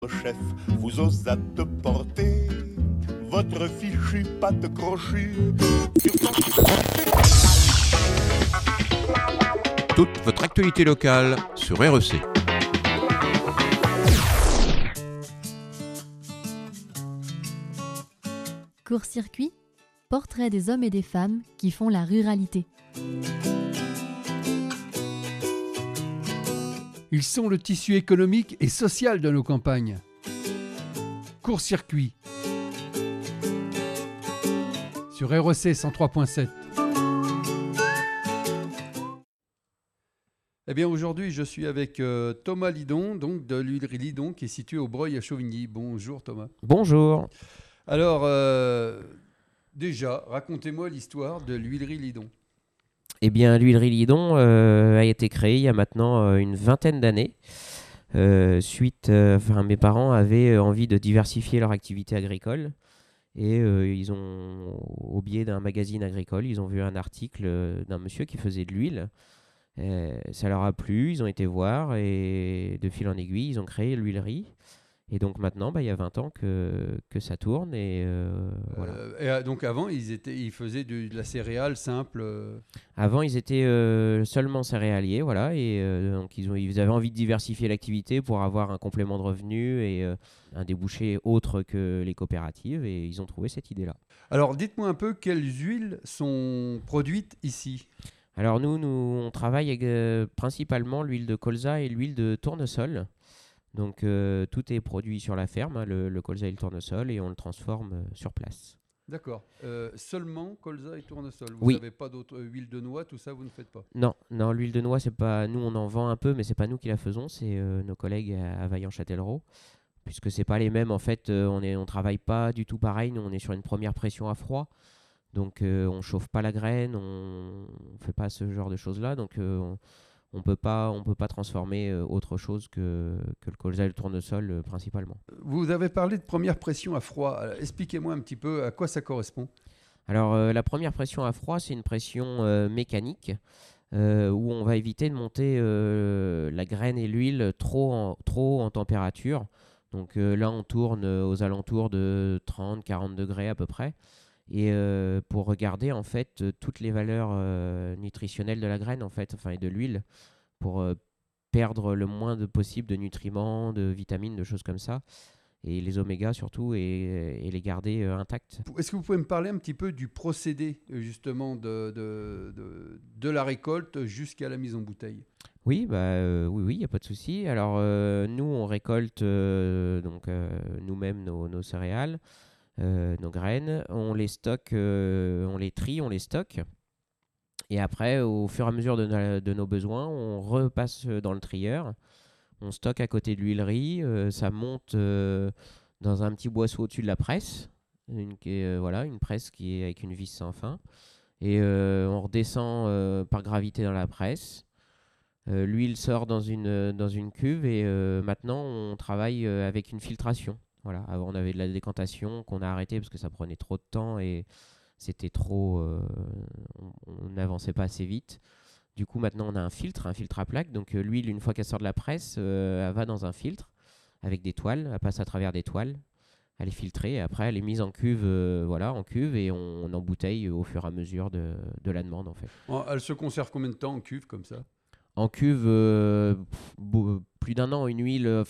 Chef vous osâtes porter votre fichu pâte crochue. Toute votre actualité locale sur REC. Court-circuit, portrait des hommes et des femmes qui font la ruralité. Ils sont le tissu économique et social de nos campagnes. Court-circuit sur REC 103.7. Eh bien aujourd'hui, je suis avec Thomas Lidon, donc de l'huilerie Lidon, qui est située au Breuil à Chauvigny. Bonjour Thomas. Bonjour. Alors, déjà, racontez-moi l'histoire de l'huilerie Lidon. Eh bien, l'huilerie Lidon a été créée il y a maintenant une vingtaine d'années. Mes parents avaient envie de diversifier leur activité agricole et ils ont, au biais d'un magazine agricole, ils ont vu un article d'un monsieur qui faisait de l'huile. Ça leur a plu, ils ont été voir et de fil en aiguille, ils ont créé l'huilerie. Et donc maintenant, il y a 20 ans que ça tourne. Et, voilà. Donc avant, ils faisaient de la céréale simple. Avant, ils étaient seulement céréaliers, voilà, et donc ils avaient envie de diversifier l'activité pour avoir un complément de revenus et un débouché autre que les coopératives, et ils ont trouvé cette idée-là. Alors, dites-moi un peu quelles huiles sont produites ici. Alors nous on travaille avec principalement l'huile de colza et l'huile de tournesol. Donc tout est produit sur la ferme, hein, le colza et le tournesol, et on le transforme sur place. D'accord. Seulement colza et tournesol. Vous Oui. n'avez pas d'autres huiles de noix, tout ça, vous ne faites pas? Non, l'huile de noix, c'est pas nous, on en vend un peu, mais c'est pas nous qui la faisons, c'est nos collègues à Vaillant-Châtellerault, puisque c'est pas les mêmes. En fait, on travaille pas du tout pareil. Nous, on est sur une première pression à froid, donc on chauffe pas la graine, on fait pas ce genre de choses-là, donc on peut pas transformer autre chose que le colza et le tournesol principalement. Vous avez parlé de première pression à froid. Alors, expliquez-moi un petit peu à quoi ça correspond. Alors la première pression à froid, c'est une pression mécanique où on va éviter de monter la graine et l'huile trop en température. Donc là, on tourne aux alentours de 30-40 degrés à peu près. Et pour regarder en fait toutes les valeurs nutritionnelles de la graine en fait, et de l'huile, pour perdre le moins possible de nutriments, de vitamines, de choses comme ça, et les omégas surtout, et les garder intacts. Est-ce que vous pouvez me parler un petit peu du procédé justement de la récolte jusqu'à la mise en bouteille? Oui, oui, il n'y a pas de souci. Alors nous, on récolte nous-mêmes nos céréales. Nos graines, on les stocke, on les trie, on les stocke. Et après, au fur et à mesure de nos besoins, on repasse dans le trieur. On stocke à côté de l'huilerie. Ça monte dans un petit boisseau au-dessus de la presse. Une presse qui est avec une vis sans fin. Et on redescend par gravité dans la presse. L'huile sort dans une cuve et maintenant, on travaille avec une filtration. Voilà. Avant, on avait de la décantation qu'on a arrêté parce que ça prenait trop de temps et c'était trop. On n'avançait pas assez vite. Du coup, maintenant, on a un filtre à plaque. Donc, l'huile, une fois qu'elle sort de la presse, elle va dans un filtre avec des toiles. Elle passe à travers des toiles. Elle est filtrée. Et après, elle est mise en cuve, et on embouteille au fur et à mesure de la demande, en fait. Elle se conserve combien de temps en cuve comme ça? En cuve, plus d'un an. Une huile,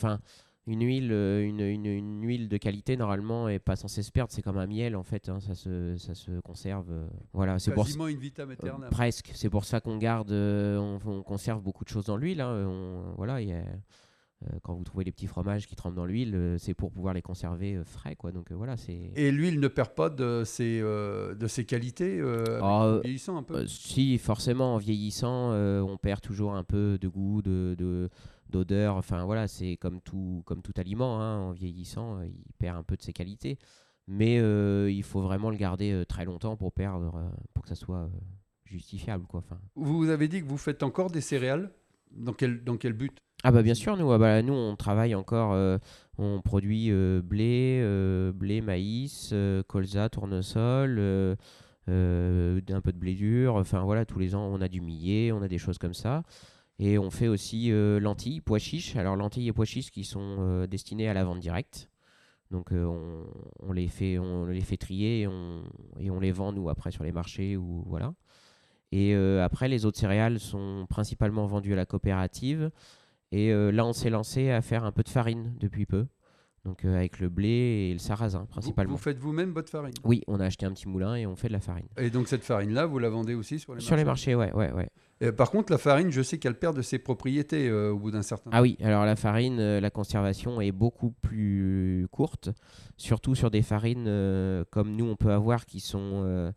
une huile de qualité normalement est pas censée se perdre. C'est comme un miel en fait, hein, ça se conserve. Voilà, c'est quasiment une vitam aeternam. Presque. C'est pour ça qu'on garde, on conserve beaucoup de choses dans l'huile. Hein. Quand vous trouvez les petits fromages qui trempent dans l'huile, c'est pour pouvoir les conserver frais, quoi. Donc voilà, c'est. Et l'huile ne perd pas de ses qualités en vieillissant un peu? Si, forcément, en vieillissant, on perd toujours un peu de goût, d'odeur. Enfin voilà, c'est comme tout aliment, hein. En vieillissant, il perd un peu de ses qualités. Mais il faut vraiment le garder très longtemps pour que ça soit justifiable, quoi. Enfin. Vous avez dit que vous faites encore des céréales. Dans quel but? Ah bien sûr, nous on travaille encore, on produit blé, maïs, colza, tournesol, un peu de blé dur. Enfin voilà, tous les ans on a du millet, on a des choses comme ça. Et on fait aussi lentilles, pois chiches. Alors lentilles et pois chiches qui sont destinés à la vente directe. Donc on les fait trier et on les vend nous après sur les marchés ou voilà. Et après les autres céréales sont principalement vendues à la coopérative. Et là on s'est lancé à faire un peu de farine depuis peu. Donc avec le blé et le sarrasin principalement. Vous faites vous-même votre farine? Oui, on a acheté un petit moulin et on fait de la farine. Et donc cette farine-là, vous la vendez aussi sur les marchés? Sur les marchés, ouais. Par contre, la farine, je sais qu'elle perd de ses propriétés au bout d'un certain temps. Ah oui, alors la farine, la conservation est beaucoup plus courte, surtout sur des farines comme nous on peut avoir qui sont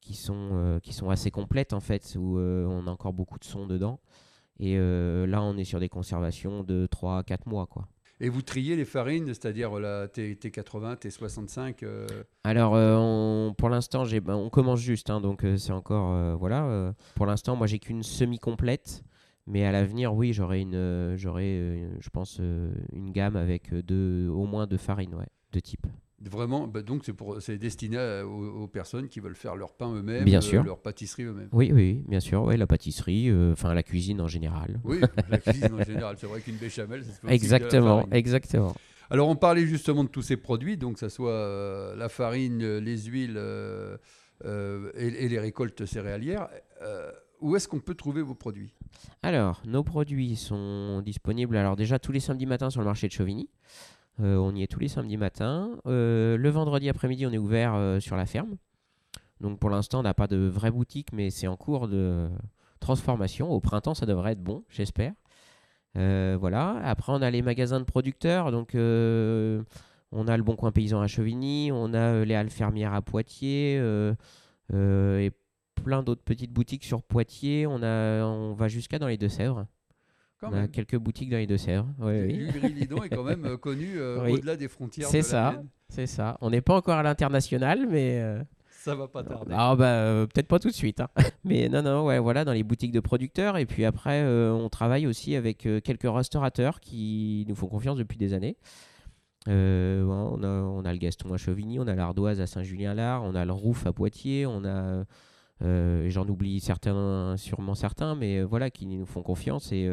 assez complètes en fait, où on a encore beaucoup de son dedans. Et là, on est sur des conservations de 3 à 4 mois, quoi. Et vous triez les farines, c'est-à-dire la T80, T65 Alors, pour l'instant, on commence juste, hein, donc c'est encore... voilà. Pour l'instant, moi, j'ai qu'une semi-complète. Mais à l'avenir, oui, j'aurai, je pense, une gamme avec au moins 2 farines, ouais, de type. Vraiment, donc c'est destiné aux personnes qui veulent faire leur pain eux-mêmes, Bien sûr. leur pâtisserie eux-mêmes. Oui, bien sûr, ouais, la pâtisserie, la cuisine en général. Oui, la cuisine en général, c'est vrai qu'une béchamel, ça se fait aussi de la farine. Exactement. Alors on parlait justement de tous ces produits, donc que ce soit la farine, les huiles et les récoltes céréalières. Où est-ce qu'on peut trouver vos produits? Alors, nos produits sont disponibles déjà tous les samedis matins sur le marché de Chauvigny. On y est tous les samedis matins. Le vendredi après-midi, on est ouvert sur la ferme. Donc pour l'instant, on n'a pas de vraie boutique, mais c'est en cours de transformation. Au printemps, ça devrait être bon, j'espère. Voilà. Après, on a les magasins de producteurs. Donc on a le Bon Coin Paysan à Chauvigny, on a les Halles Fermières à Poitiers et plein d'autres petites boutiques sur Poitiers. On va jusqu'à dans les Deux-Sèvres. On a quelques boutiques dans les Deux-Sèvres. L'Ugry-Lidon est quand même connu au-delà des frontières de la Vienne. C'est ça. On n'est pas encore à l'international, mais... Ça va pas tarder. Peut-être pas tout de suite. Hein. Mais non, ouais, voilà, dans les boutiques de producteurs. Et puis après, on travaille aussi avec quelques restaurateurs qui nous font confiance depuis des années. On a le Gaston à Chauvigny, on a l'Ardoise à Saint-Julien-Lard, on a le Rouf à Poitiers, on a... j'en oublie sûrement certains, mais voilà, qui nous font confiance et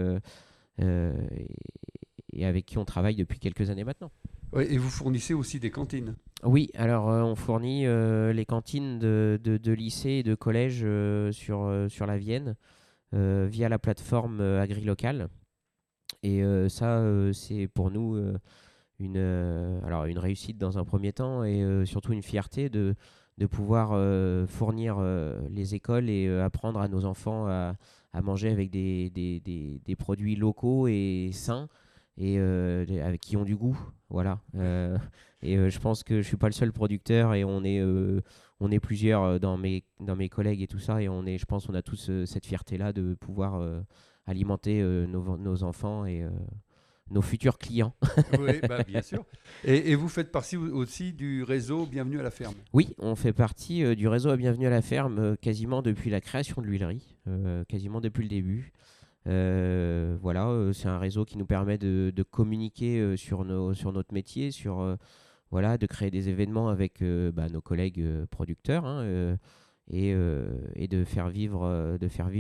avec qui on travaille depuis quelques années maintenant. Ouais, et vous fournissez aussi des cantines? Oui, alors on fournit les cantines de lycées et de collèges sur la Vienne via la plateforme AgriLocal. Et ça, c'est pour nous une réussite dans un premier temps et surtout une fierté de pouvoir fournir les écoles et apprendre à nos enfants à manger avec des produits locaux et sains et qui ont du goût. Voilà. Je pense que je ne suis pas le seul producteur et on est plusieurs dans mes collègues et tout ça. Et je pense qu'on a tous cette fierté-là de pouvoir alimenter nos enfants et nos futurs clients. Oui, bien sûr. Et vous faites partie aussi du réseau Bienvenue à la ferme? Oui, on fait partie du réseau Bienvenue à la ferme quasiment depuis la création de l'huilerie, quasiment depuis le début. C'est un réseau qui nous permet de communiquer sur notre métier, de créer des événements avec nos collègues producteurs et de faire vivre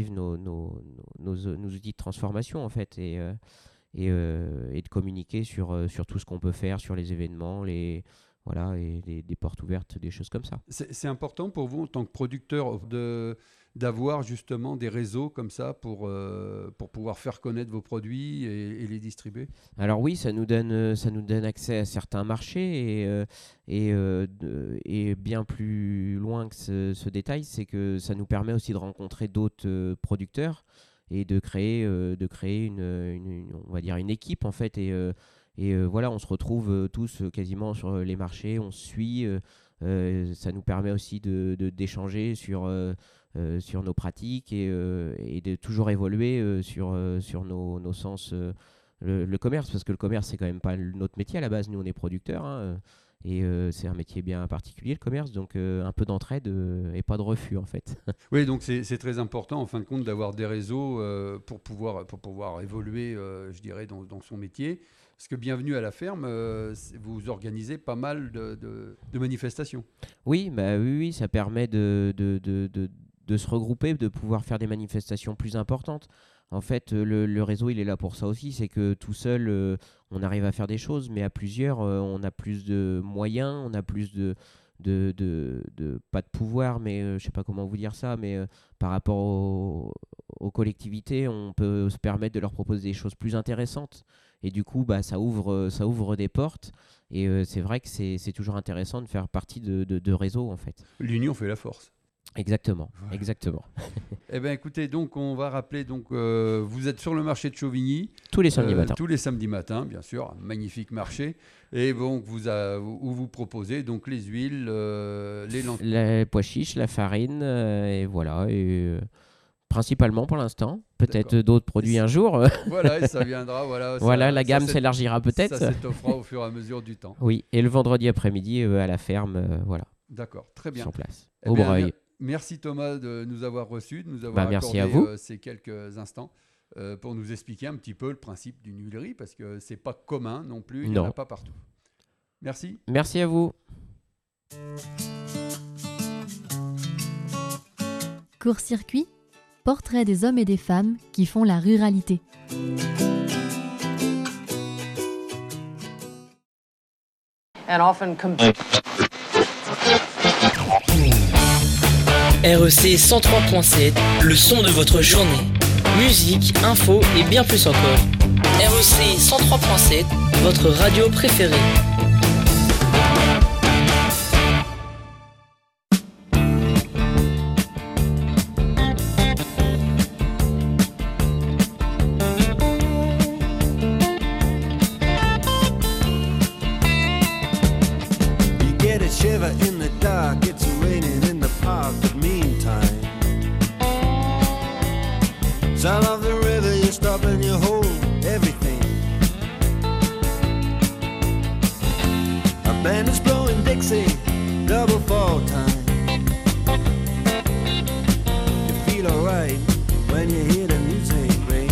nos outils de transformation en fait et de communiquer sur tout ce qu'on peut faire sur les événements, et des portes ouvertes, des choses comme ça. C'est important pour vous en tant que producteur d'avoir justement des réseaux comme ça pour pouvoir faire connaître vos produits et les distribuer? Alors oui, ça nous donne accès à certains marchés et bien plus loin que ce détail, c'est que ça nous permet aussi de rencontrer d'autres producteurs et de créer on va dire une équipe en fait on se retrouve tous quasiment sur les marchés, on se suit, ça nous permet aussi d'échanger sur nos pratiques et de toujours évoluer sur nos sens, le commerce, parce que le commerce c'est quand même pas notre métier à la base, nous on est producteurs et c'est un métier bien particulier le commerce, donc un peu d'entraide et pas de refus en fait. Oui, donc c'est très important en fin de compte d'avoir des réseaux pour pouvoir évoluer, je dirais, dans son métier. Parce que Bienvenue à la ferme, vous organisez pas mal de manifestations. Oui, oui, ça permet de se regrouper, de pouvoir faire des manifestations plus importantes. En fait, le réseau, il est là pour ça aussi. C'est que tout seul, on arrive à faire des choses, mais à plusieurs, on a plus de moyens, on a plus de pas de pouvoir, mais je ne sais pas comment vous dire ça, mais par rapport aux collectivités, on peut se permettre de leur proposer des choses plus intéressantes. Et du coup, ça ouvre des portes. Et c'est vrai que c'est toujours intéressant de faire partie de réseaux, en fait. L'union fait la force. Exactement, voilà. Exactement. Eh bien, écoutez, donc on va rappeler, vous êtes sur le marché de Chauvigny. Tous les samedis matins. Tous les samedis matins, bien sûr, un magnifique marché. Et donc, vous proposez donc les huiles, les lentilles. Les pois chiches, la farine, et voilà. Principalement pour l'instant. Peut-être d'autres produits un jour. Voilà, et ça viendra. Voilà, la gamme s'élargira peut-être. Ça s'étoffera au fur et à mesure du temps. Oui, et le vendredi après-midi à la ferme, voilà. D'accord, très bien. Sur place, au Breuil. Merci Thomas de nous avoir reçus, de nous avoir merci accordé ces quelques instants pour nous expliquer un petit peu le principe d'une huilerie, parce que c'est pas commun non plus, il n'y en a pas partout. Merci. Merci à vous. Court-circuit, portrait des hommes et des femmes qui font la ruralité. And often REC 103.7, le son de votre journée. Musique, info et bien plus encore. REC 103.7, votre radio préférée. Sound of the river, you stop and you hold everything. A band is blowing Dixie, double fall time. You feel alright when you hear the music ring.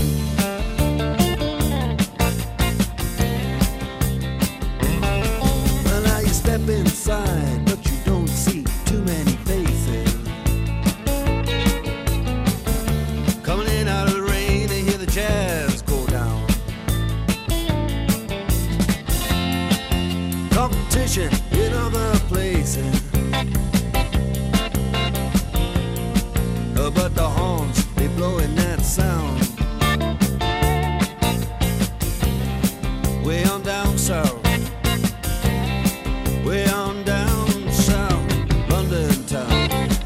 Well, now you step inside, but you don't see too many faces. Coming in out of the rain, they hear the jazz go down. Competition in other places, but the horns, they blowing that sound. Way on down south, way on down south, London town.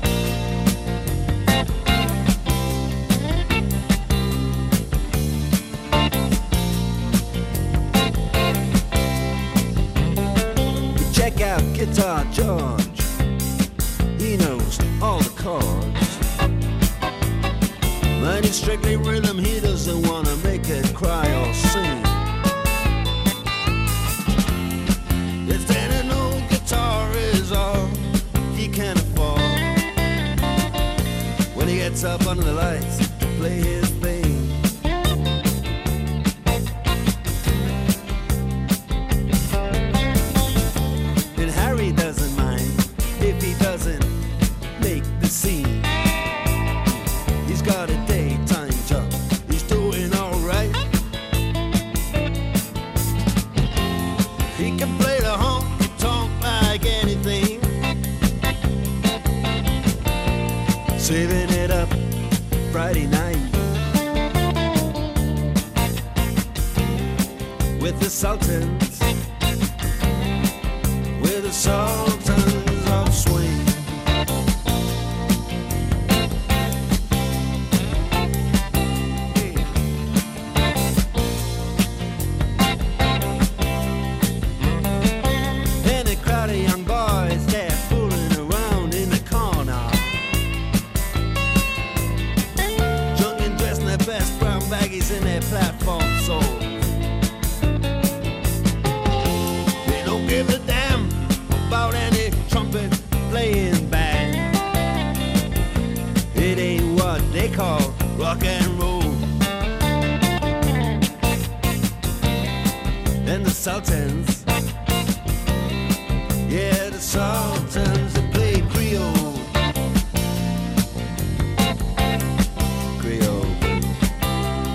Check out Guitar George, he knows all the chords. But it's strictly rhythm, he doesn't wanna make it cry or sing. If that an old guitar is all he can afford, when he gets up under the lights to play his thing. And Harry doesn't mind if he doesn't make the scene. He's got a daytime job, he's doing alright. He can play the honky-tonk like anything, saving it up Friday night with the Sultans, with the Sultans of Swing. And a crowd of young boys, they're fooling around in the corner, drunk and dressed in their best brown baggies in their platform soles. They don't give a damn about any trumpet playing band. It ain't what they call rock and roll. And the Sultans, yeah, the Sultans, they play Creole. Creole.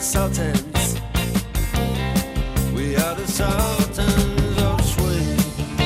sultans. We are the sultans of swing.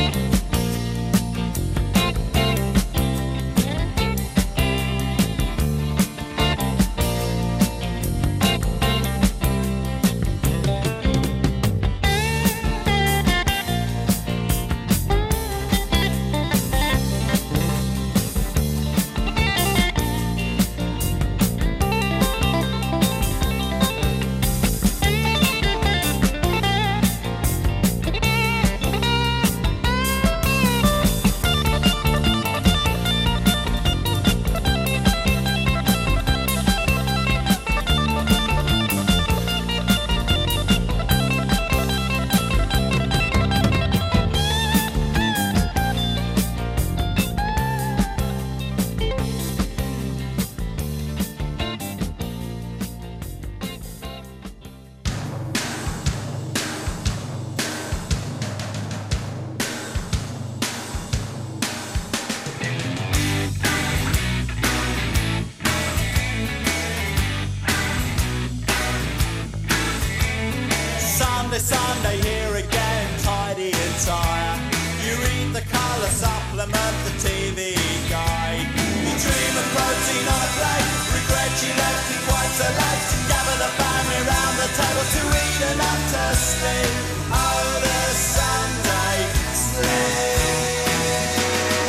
Sunday, here again, tidy attire. You read the colour supplement, the TV guide. You dream of protein on a plate, regret you left it quite so late. To gather the family round the table to eat enough to sleep. Oh, the Sunday sleep.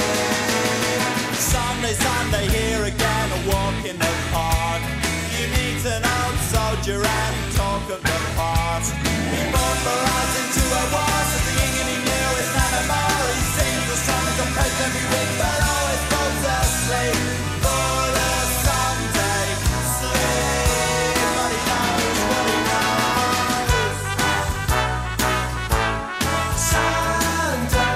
Sunday, here again, a walk in the park. You meet an old soldier and talk of the past. He bought the rise into a war, so the king and he knew his none more. He sings the song and complains every week, but always falls asleep. For the Sunday sleep. But he knows what he knows. Sunday.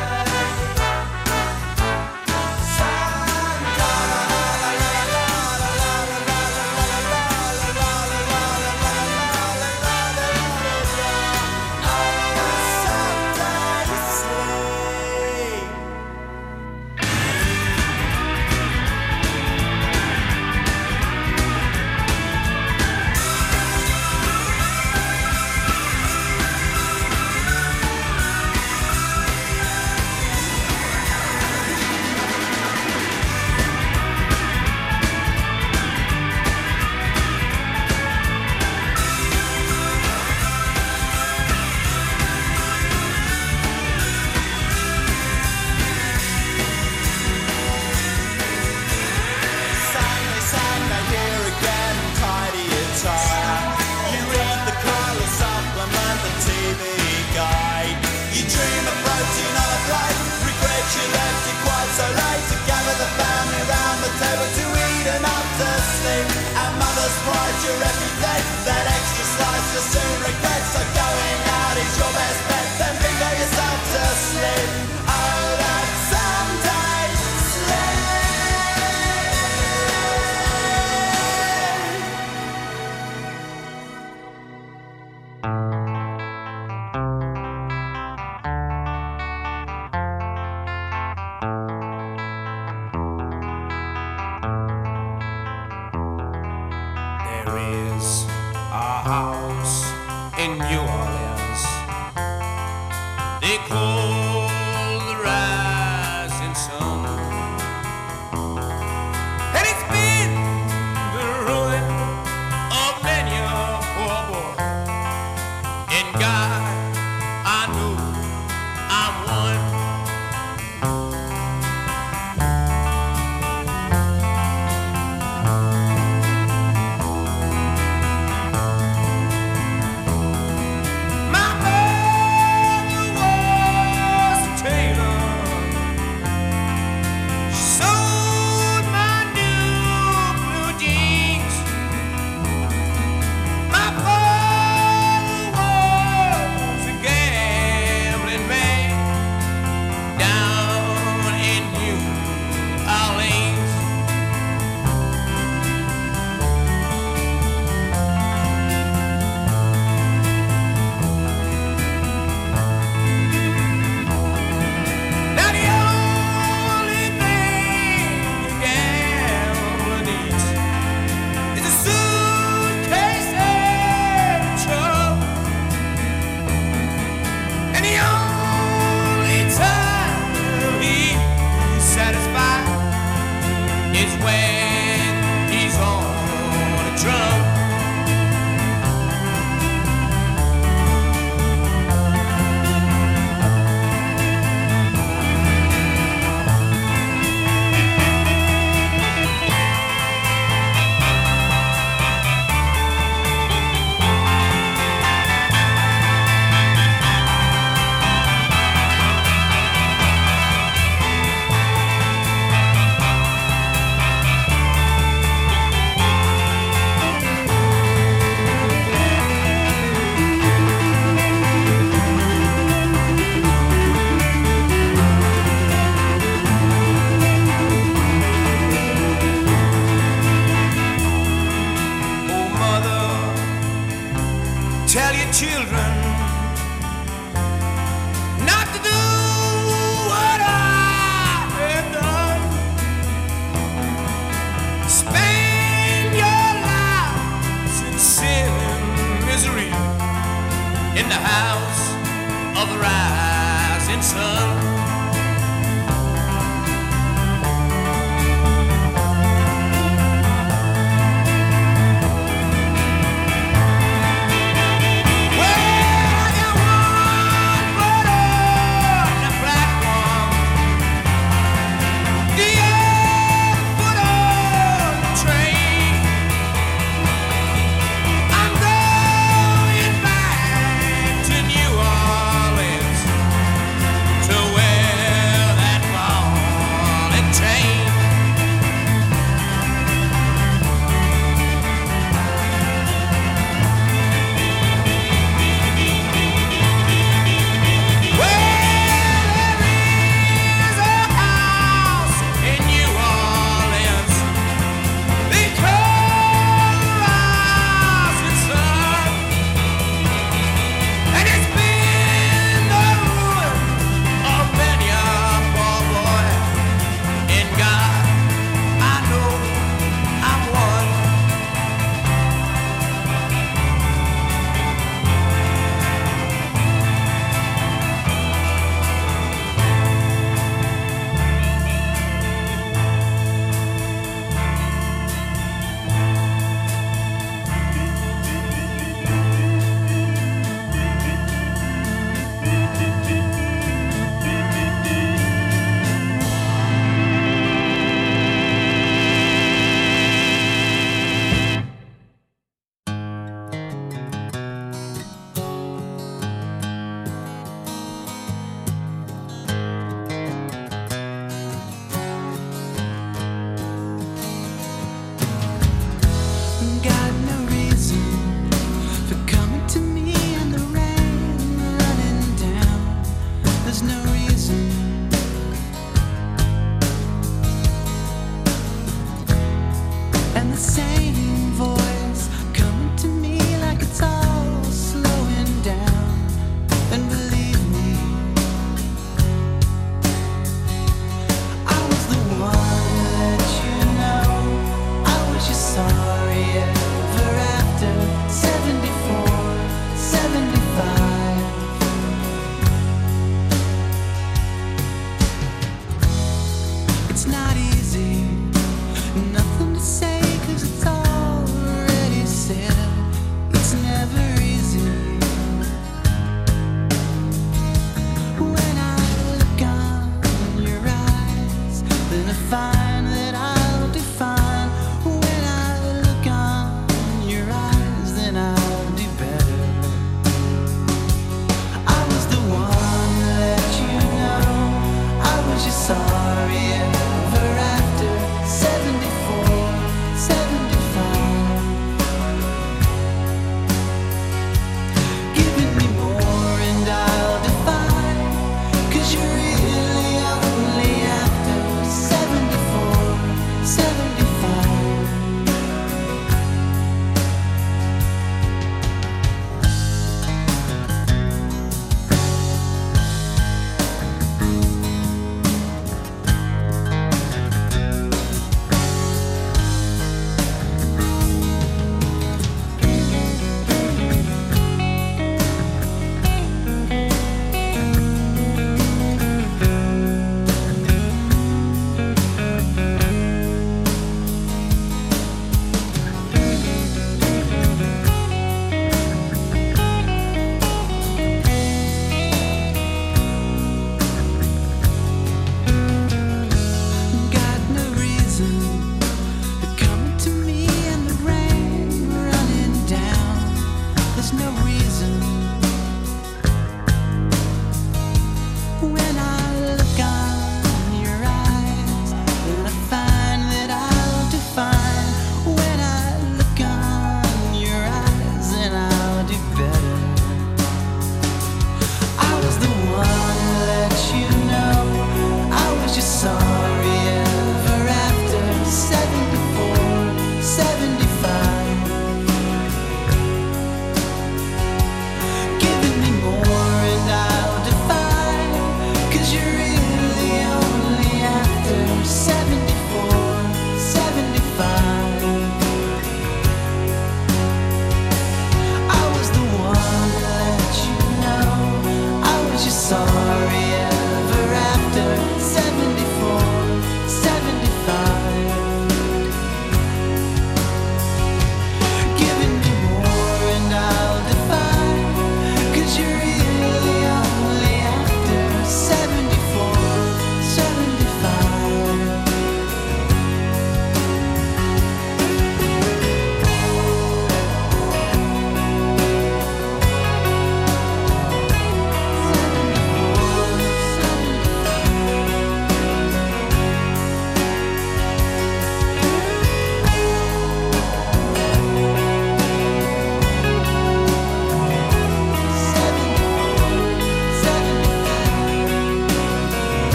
Your everyday, that extra slice you'll soon regret. So going out is your best bet. Then bingo yourself to sleep. Oh, that Sunday in New Orleans, they call the rising sun, and it's been the ruin of many a poor boy. And God, I know I'm one. My mother was tell your children not to do what I have done. Spend your lives in sin and misery in the house of the rising sun.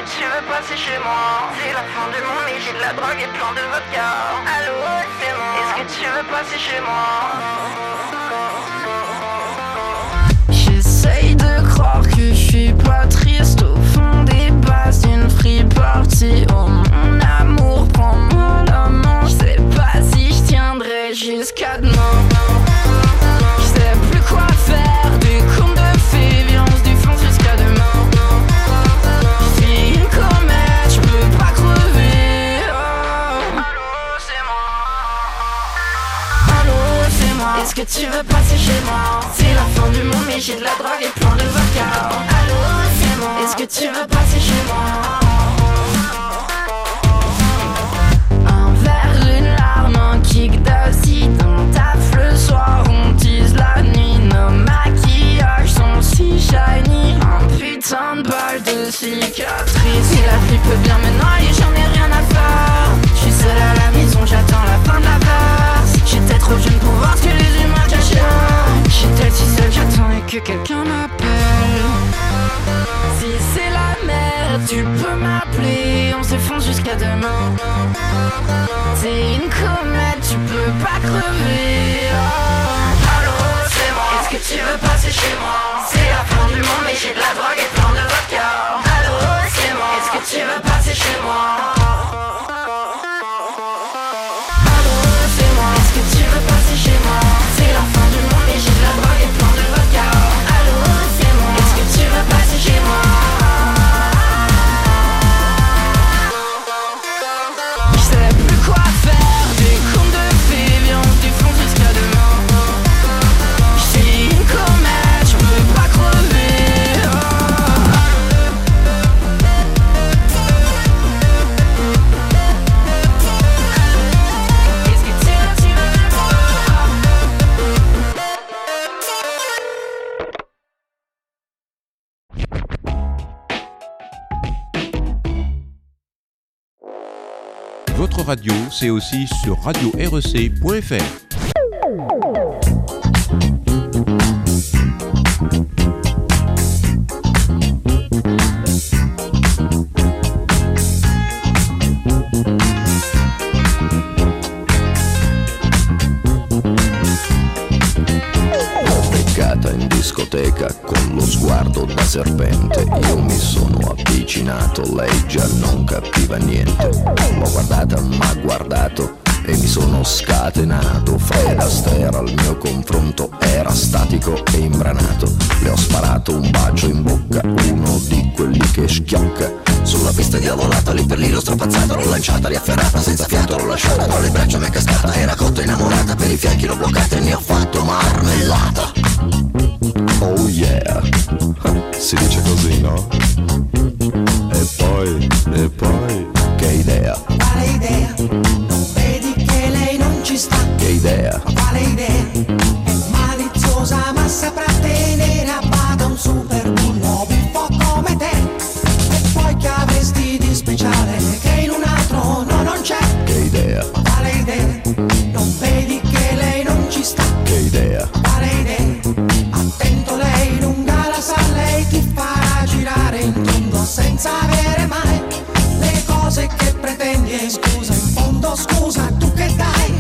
tu veux passer chez moi? C'est la fin du monde mais j'ai de la drogue et plein de vodka. Allô, c'est moi. Est-ce que tu veux passer chez moi? J'essaye de croire que je suis pas triste au fond des bases d'une free party. Oh mon amour, prends-moi la main. Je sais pas si je tiendrai jusqu'à demain. Je sais plus quoi faire, des contes de fées, violence du fond jusqu'à demain. Je suis une comète, je peux pas crever. Oh. Allô, c'est moi. Allô, c'est moi. Est-ce que tu veux passer chez moi? C'est la fin du monde mais j'ai de la drogue et plein de vodka. Allô, c'est moi. Est-ce que tu veux passer chez moi? Un verre, une larme, un kick d'acide. On taffe le soir, on tease la nuit. Nos maquillages sont si shiny. Un putain de balle de cicatrice. Si la vie peut bien me noyer, j'en ai rien à faire. Je suis seule à la maison, j'attends la fin de la verse. J'étais trop jeune pour voir ce que les humains cachaient. J'étais si seule, j'attendais que quelqu'un m'appelle. Si c'est la merde, tu peux m'appeler. On se fonce jusqu'à demain. T'es une comète, tu peux pas crever. Oh. Allô, c'est moi. Est-ce que tu veux passer chez moi? C'est la fin du monde mais j'ai de la drogue et plein de vodka. Allô, c'est moi. Est-ce que tu veux passer chez moi? Allô, c'est moi. Est-ce que tu veux passer chez moi? C'est la fin du monde mais j'ai de la drogue et plein de vodka. Allô, c'est moi. Est-ce que tu veux passer chez moi? Je sais plus quoi faire, des contes de fées, violence du fond jusqu'à demain. Je suis une comète, je peux pas crever. Est-ce que tu veux Votre radio, c'est aussi sur radio-rec.fr. In discoteca con lo sguardo da serpente, io mi sono avvicinato, lei già non capiva niente. L'ho guardata, m'ha guardato e mi sono scatenato. Fred Astaire al mio confronto era statico e imbranato. Le ho sparato un bacio in bocca, uno di quelli che schiocca. Sulla pista diavolata, lì per lì l'ho strapazzata, l'ho lanciata, riafferrata, senza fiato l'ho lasciata. Tra le braccia mi è cascata, era cotta innamorata, per i fianchi l'ho bloccata e ne ho fatto marmellata. Oh yeah, si dice così, no? E poi, che idea? Quale idea? Non vedi che lei non ci sta? Che idea? Quale idea? È maliziosa ma saprà tenere a bada un super bullo buffo come te. E poi che avresti di speciale che in un altro no non c'è? Che idea? Quale idea? Non vedi che lei non ci sta? Che idea? Quale idea? Attento, lei lunga la sa, lei ti farà girare in tondo senza avere mai le cose che pretendi. E scusa, in fondo scusa, tu che dai?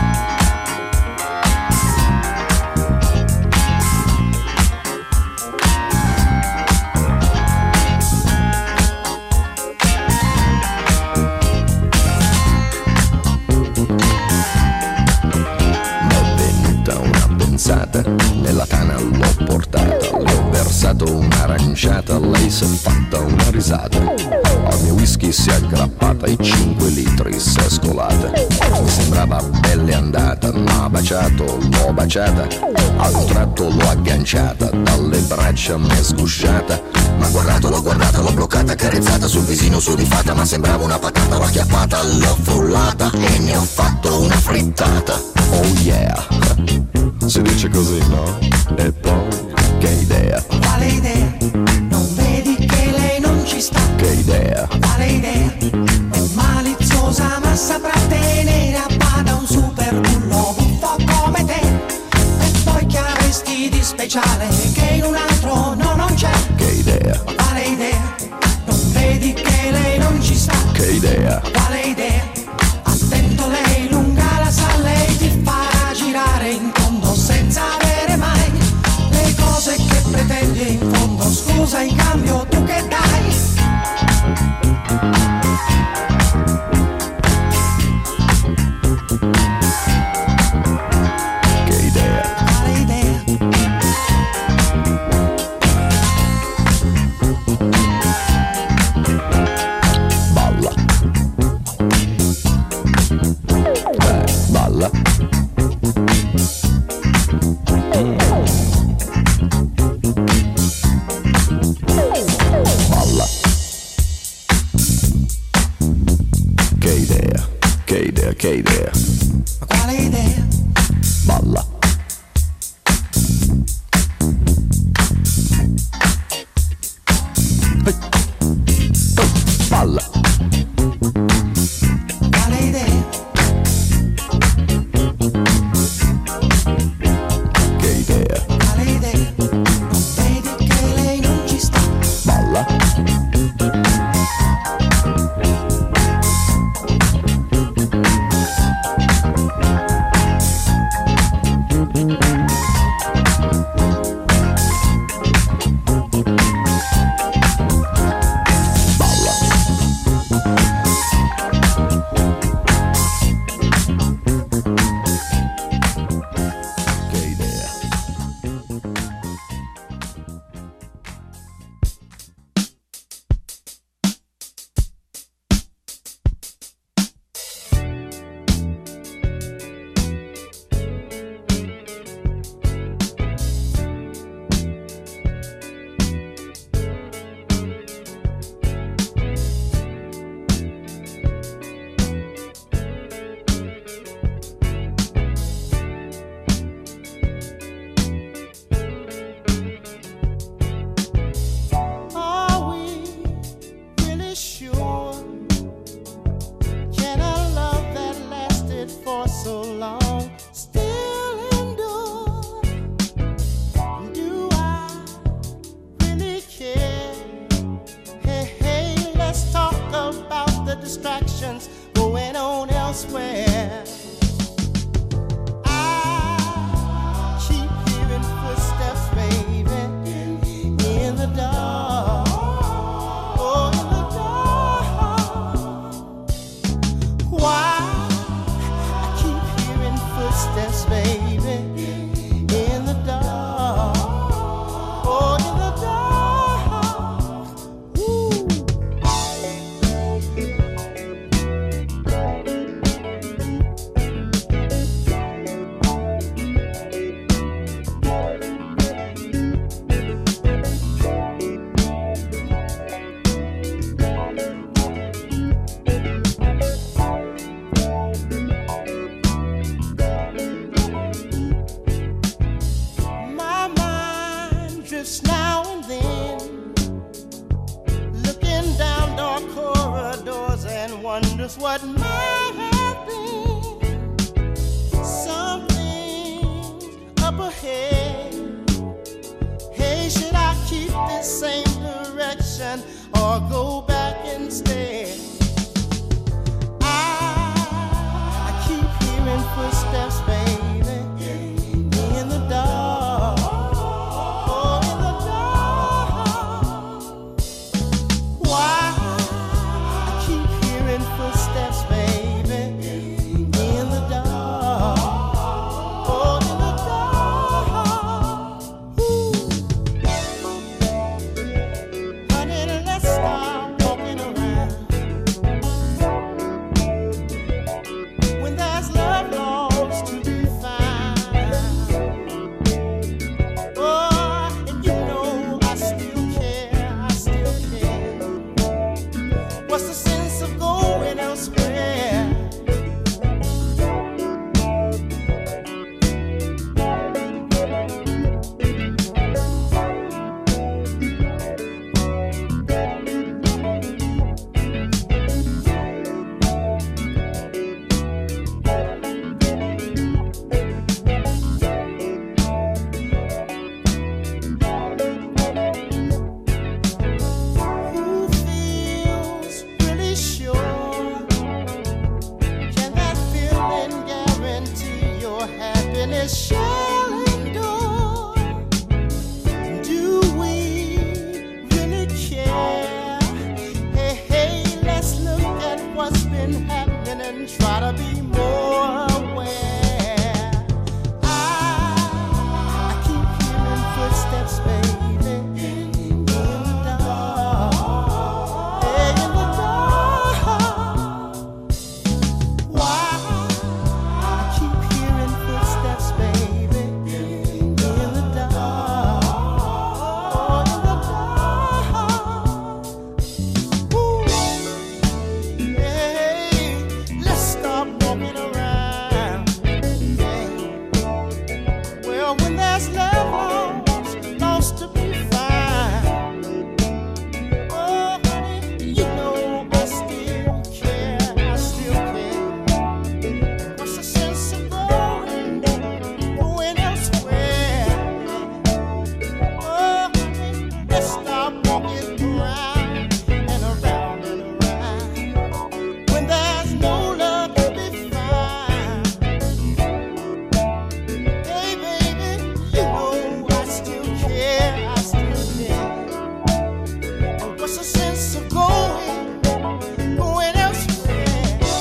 Nella tana l'ho portata, le ho versato un'aranciata, lei si è fatta una risata. Al mio whisky si è aggrappata e 5 litri si è scolata. Mi sembrava belle andata, m'ha baciato, l'ho baciata. A un tratto l'ho agganciata, dalle braccia m'è sgusciata. M'ha guardato, l'ho guardata, l'ho bloccata, carezzata sul visino sudifata. Ma sembrava una patata, l'ho acchiappata, l'ho frullata e ne ho fatto una frittata. Oh yeah, si dice così, no? E poi, che idea? Quale idea? Non vedi che lei non ci sta? Che idea? Quale idea? È maliziosa ma saprà tenere a bada un super bullo buffo come te. E poi che avresti di speciale che in un altro no non c'è? Che idea? Quale idea? Non vedi che che idea? Ma quale idea? Balla. Balla. Quale idea? Che idea? Quale idea? Non vedi che lei non ci sta? Balla. wonders what might have been. Something's up ahead. Hey, should I keep this same direction or go back instead? I keep hearing footsteps, baby, in the dark. Oh, in the dark. Why? I keep hearing footsteps, baby, in the dark. Oh, in the dark. Ooh. Honey, let's start walking around. When there's love lost to be found. Oh, and you know I still care, I still care. What's the sense of going elsewhere? Who feels really sure? Can that feeling guarantee your happiness shall endure? Do we really care? Hey, hey, let's look at what's been happening and try to be more aware. I keep hearing footsteps, baby, in the dark. Hey, in the dark. Why? I keep hearing footsteps, baby, walking around. Yeah. Well, when there's love lost to be found, oh honey, you know I still care, I still care. What's the sense of going elsewhere? Oh honey, let's stop walking around and around and around. When there's no love to be found, hey baby, you know I still care, I still care. And what's the sense of going elsewhere?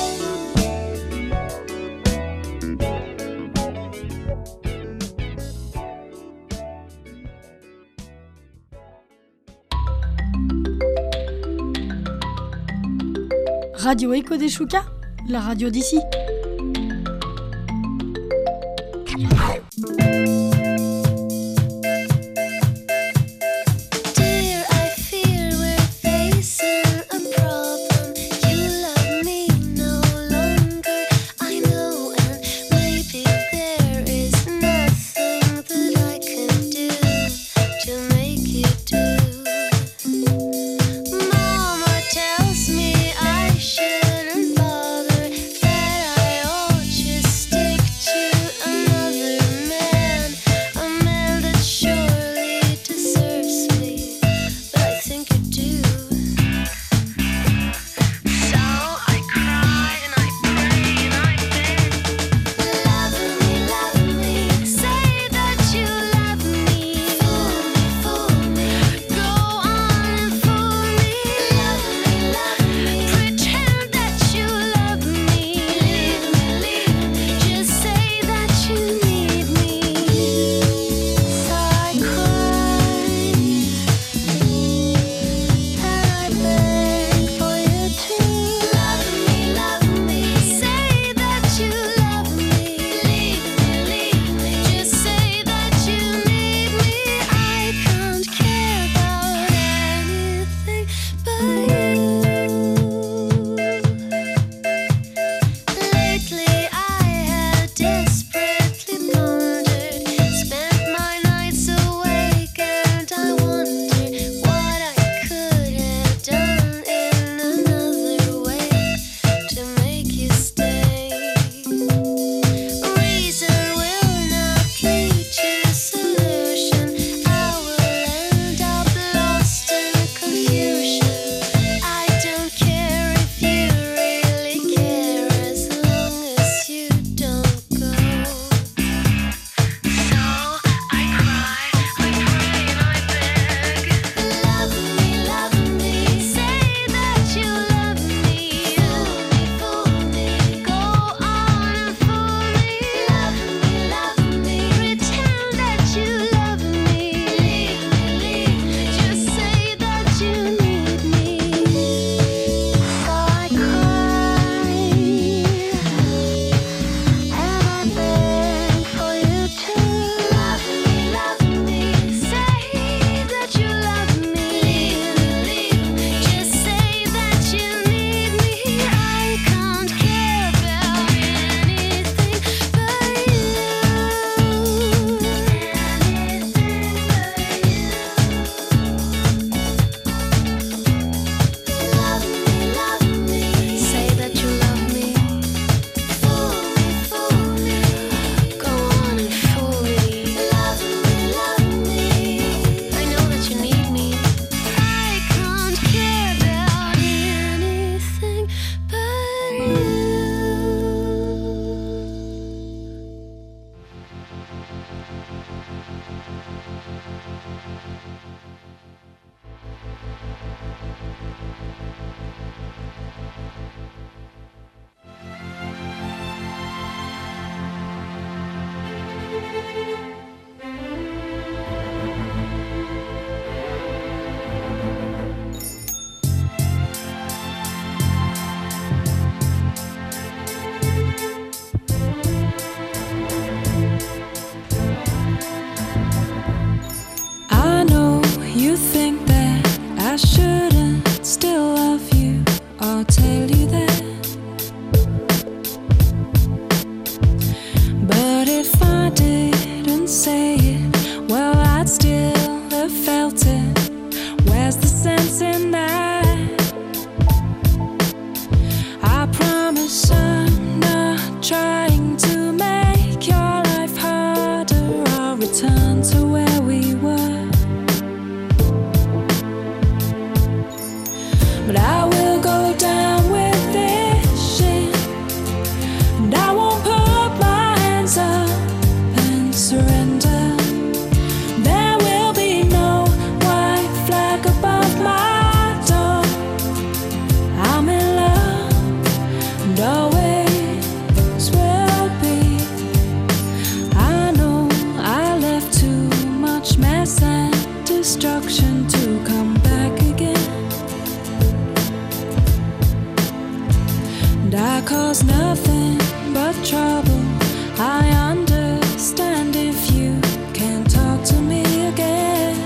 Radio Echo des Choucas, la radio d'ici. Dear, I fear we're facing a problem. You love me no longer, I know, and maybe there is nothing that I can do to make you do. Mama tells me I shouldn't bother, that I ought return to where we were. But I will go down with this shit, and I won't put my hands up and surrender. There will be no white flag above my door. I'm in love and always will be. I know I left too much mess and destruction to come back again. And I cause nothing but trouble. I understand if you can't talk to me again.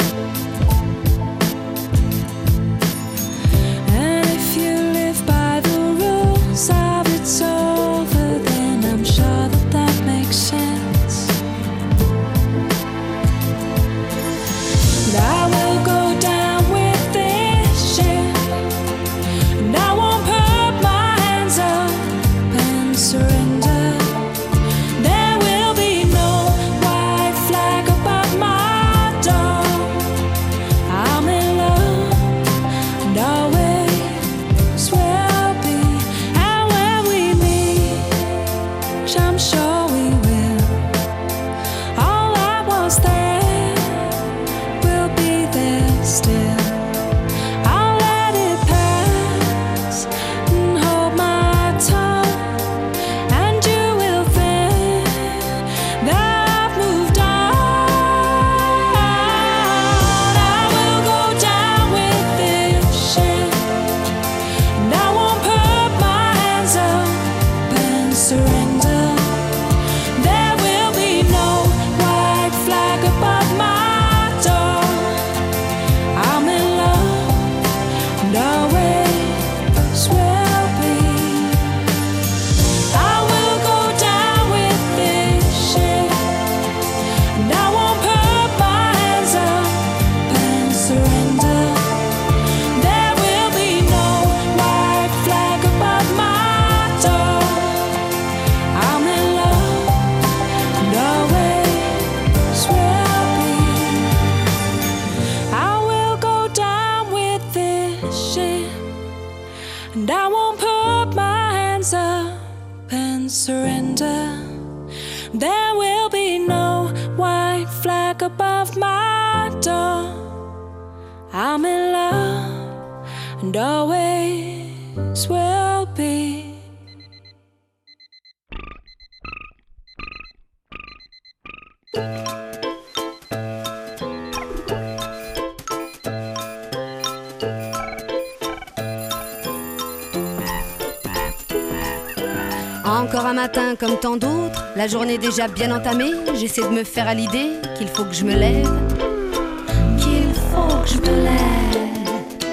And if you live by the rules of it's over, then I'm sure that that makes sense. But I will go down with this shit, and I won't put my hands up and surrender. There will be no white flag above my door. I'm in love and always will be. And when we meet, which I'm sure we will, all that was there will be there still. I'll let it pass and hold my tongue, and you will think that I've moved on. I will go down with this shit, and I won't put my hands up and surrender. There will be no white flag above my door. I'm in love and always will be. I will go down with this shit, and I won't put my hands up and surrender. There will be no white flag above my door. I'm in love and always will be. I will go down with this shit, and I won't put my hands up and surrender. There will be no white flag above my door. I'm in love and always will be. Encore un matin comme tant d'autres, la journée déjà bien entamée, j'essaie de me faire à l'idée qu'il faut que je me lève, qu'il faut que je me lève.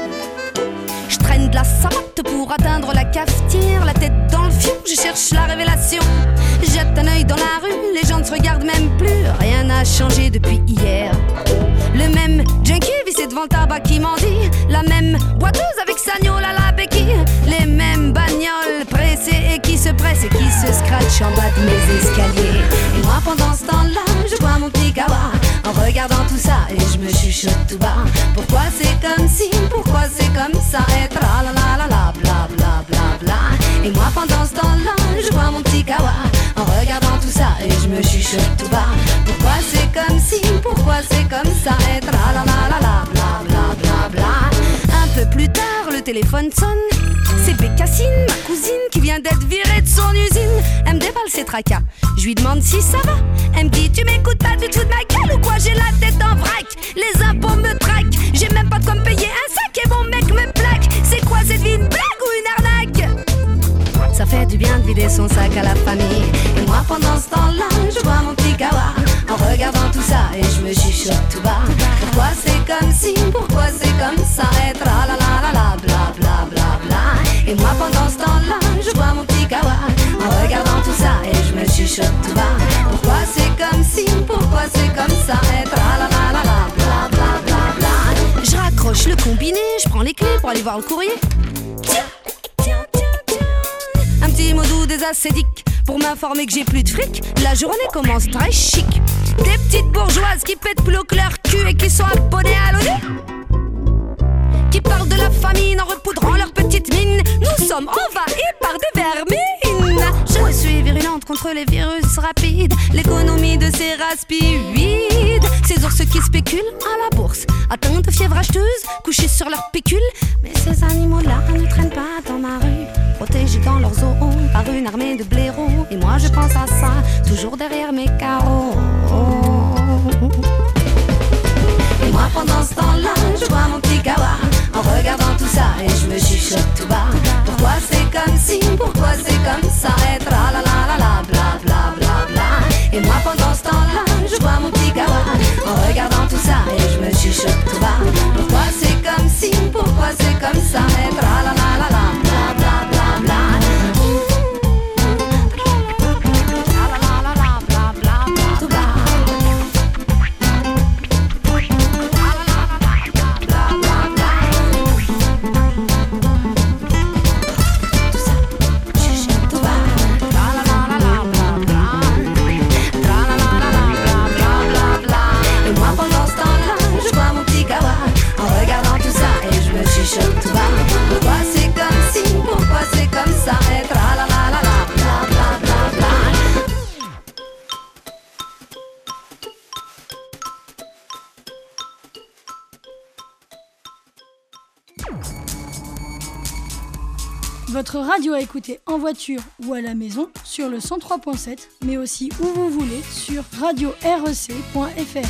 Je traîne de la savate pour atteindre la cafetière, la tête dans le fion, je cherche la révélation. Jette un œil dans la rue, les gens ne se regardent même plus, rien n'a changé depuis hier. Le même junkie vissé devant le tabac qui mendie, la même boiteuse avec sa gnôle à la béquille, les mêmes bagnoles pressées et qui se pressent et qui se scratchent en bas de mes escaliers. Et moi pendant ce temps-là, je bois mon petit kawa en regardant tout ça et je me chuchote tout bas. Pourquoi c'est comme si, pourquoi c'est comme ça, et tra la la la la bla bla bla bla. Et moi pendant ce temps-là, je bois mon petit kawa en regardant tout ça et je me chuchote tout bas. Pourquoi c'est comme si, pourquoi c'est comme ça, et tra la la la la bla bla bla bla. Un peu plus tard, le téléphone sonne. C'est Bécassine, ma cousine, qui vient d'être virée de son usine. Elle me déballe ses tracas, je lui demande si ça va. Elle me dit, tu m'écoutes pas du tout de ma gueule ou quoi? J'ai la tête en vrac, les impôts me traquent. J'ai même pas de quoi me payer un sac et mon mec me plaque. C'est quoi cette vie, une blague ou une arnaque? Ça fait du bien de vider son sac à la famille. Et moi pendant ce temps-là, je bois mon petit kawa en regardant tout ça et je me chuchote tout bas. Pourquoi c'est comme si, pourquoi c'est comme ça, et tra la la la la bla bla bla bla. Et moi pendant ce temps-là, je bois mon petit kawa en regardant tout ça et je me chuchote tout bas. Pourquoi c'est comme si, pourquoi c'est comme ça, et tra la la la la bla bla bla bla. Je raccroche le combiné, je prends les clés pour aller voir le courrier. Tiens, tiens, tiens, tiens. Un petit mot doux des ascétiques pour m'informer que j'ai plus de fric. La journée commence très chic. Des petites bourgeoises qui pètent plus haut que leur cul et qui sont abonnées à l'ONU, qui parlent de la famine en repoudrant leurs petites mines. Nous sommes envahis par des vermines. Je suis virulente contre les virus rapides, l'économie de ces raspides, ces ours qui spéculent à la bourse, atteints de fièvre acheteuse, couchés sur leurs pécules. Mais ces animaux-là ne traînent pas dans ma rue, protégés dans leurs os par une armée de blaireaux. Et moi je pense à ça, toujours derrière mes carreaux. Et moi pendant ce temps-là, je bois mon petit kawa en regardant tout ça et je me chuchote tout bas. Pourquoi c'est comme si, pourquoi c'est comme ça, et tra la la la la bla bla bla bla. Et moi pendant ce temps-là, je bois mon petit kawa en regardant tout ça et je me chuchote tout bas. Pourquoi c'est comme si, pourquoi c'est comme ça, et tra la la la la bla bla bla bla. Pourquoi c'est comme si, pourquoi c'est comme ça, et tra la la la la bla bla bla bla. Votre radio à écouter en voiture ou à la maison sur le 103.7, mais aussi où vous voulez sur radio-rec.fr.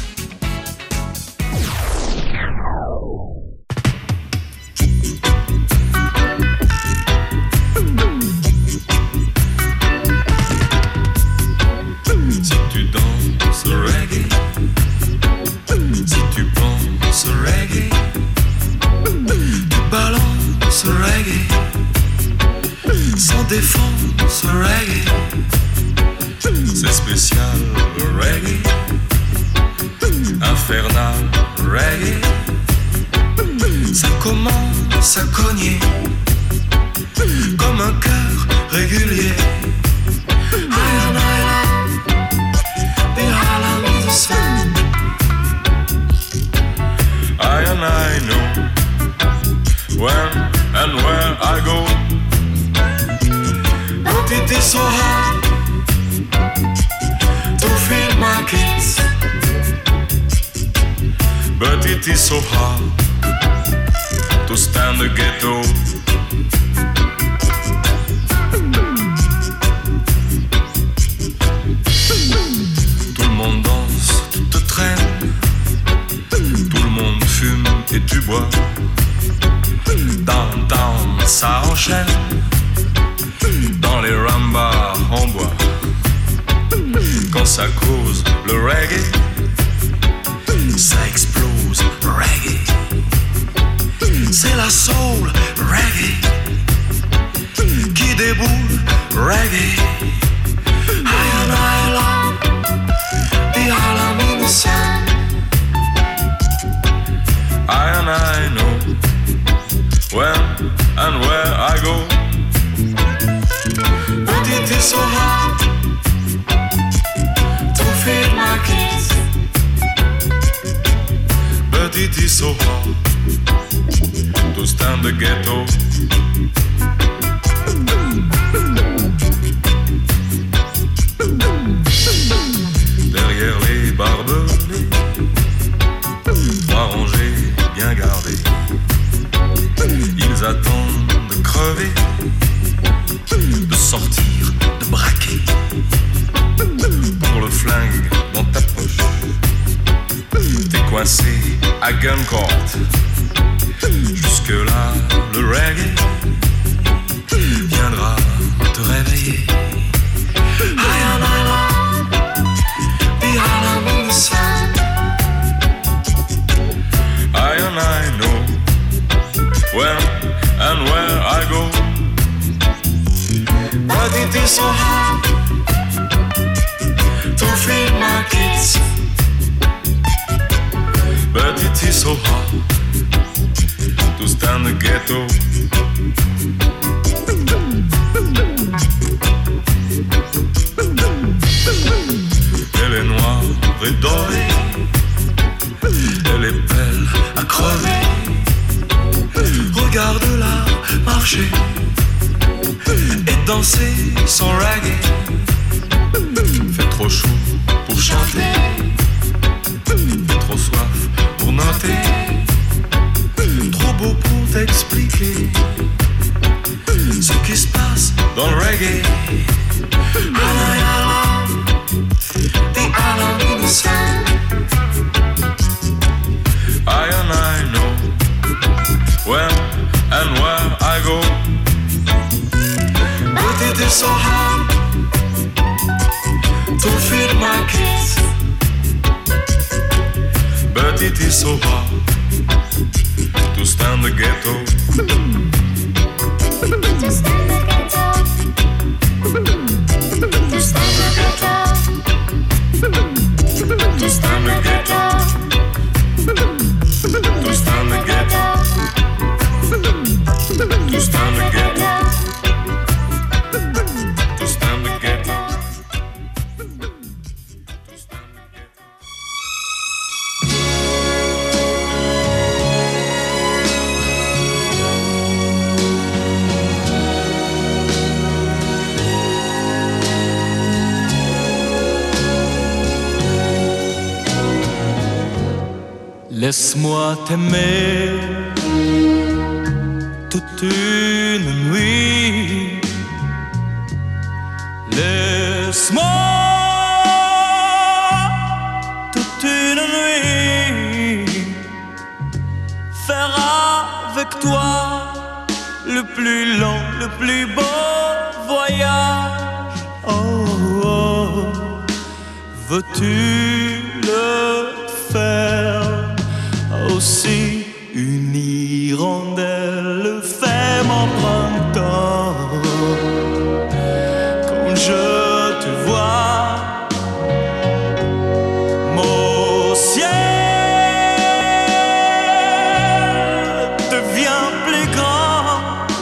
Défense reggae, c'est spécial reggae, infernal reggae, ça commence à cogner comme un cœur régulier. I love the Harlem of the sun. I know when and where I go. But it is so hard to feel my kids. But it is so hard to stand the ghetto. Tout le monde danse, tout te traîne. Tout le monde fume et tu bois. Downtown, ça enchaîne. Dans les rambars en bois, quand ça cause le reggae, ça explose reggae. C'est la soul reggae qui déboule reggae. I love the Harlem in the sun. I know when and where I go. But it is so hard to feed my kids. But it is so hard to stand the ghetto. Derrière les barbelés, trois rangées bien gardées, ils attendent de crever, de sortir, de braquer. Pour le flingue dans ta poche, t'es coincé à gun court. Jusque là, le reggae viendra te réveiller. I love the Harlem in the sun. I know when and where I go. But it is so hard to feed my kids. But it is so hard to stand the ghetto. Et les noirs et danser sans reggae. Fait trop chaud pour chanter, fait trop soif pour noter, trop beau pour t'expliquer ce qui se passe dans le reggae. The island in the sun. I and I know when and where I go, but it is so hard to feed my kids. But it is so hard to stand the ghetto. To stand the ghetto. To stand the ghetto. To stand the ghetto. To stand the ghetto. To stand the ghetto. To stand the ghetto. Laisse-moi t'aimer toute une nuit. Laisse-moi toute une nuit faire avec toi le plus long, le plus beau voyage. Oh, oh. Veux-tu le faire aussi? Une hirondelle fait mon printemps quand je te vois. Mon ciel devient plus grand.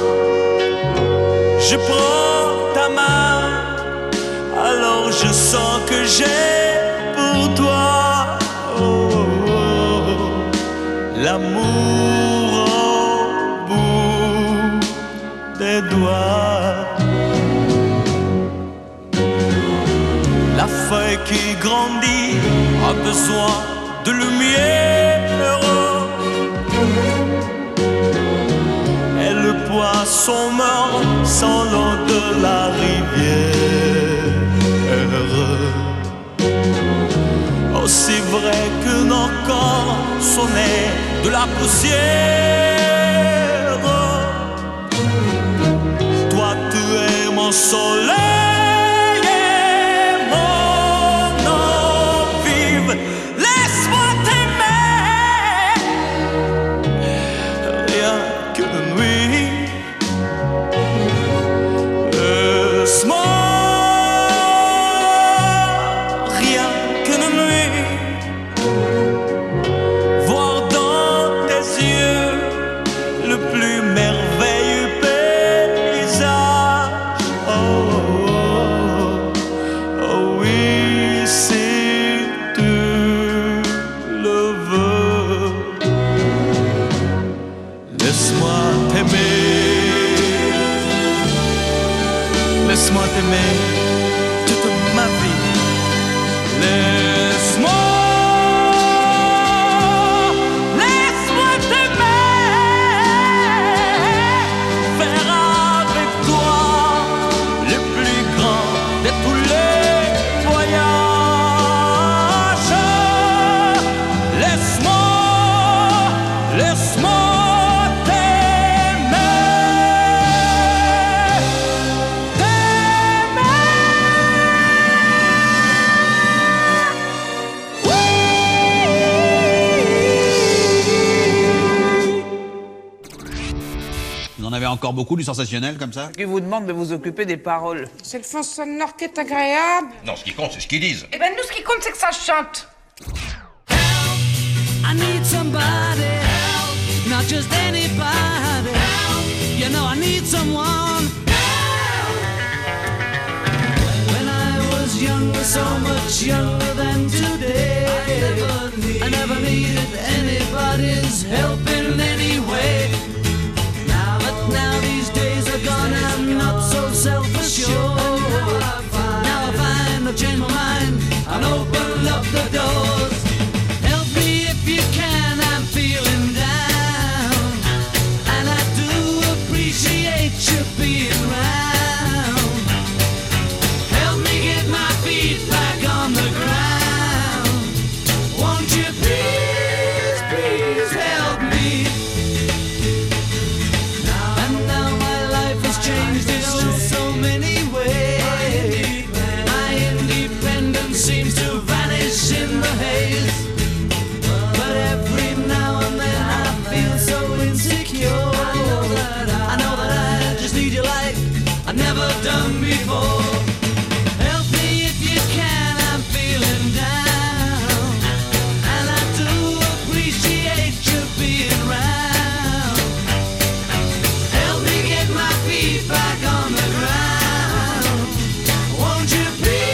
Je prends ta main, alors je sens que j'ai pour toi l'amour au bout des doigts. La feuille qui grandit a besoin de lumière, et le poisson meurt sans l'eau de la rivière. Aussi vrai que nos corps sont nés de la poussière, toi tu es mon soleil et mon eau vive. Laisse-moi t'aimer rien qu'une nuit. Laisse-moi laisse-moi t'aimer toute ma vie. Laisse-moi t'aimer, faire avec toi le plus grand de tous les voyages. Laisse-moi Vous en avez encore beaucoup du sensationnel comme ça? Qui vous demande de vous occuper des paroles? C'est le fond sonore qui est agréable. Non, ce qui compte, c'est ce qu'ils disent. Eh ben nous, ce qui compte, c'est que ça chante. I need somebody help, not just anybody help. You know I need someone help. When I was younger, so much younger than today, I never needed anybody's help in any way. Now these days are gone, I'm not so self-assured. seems to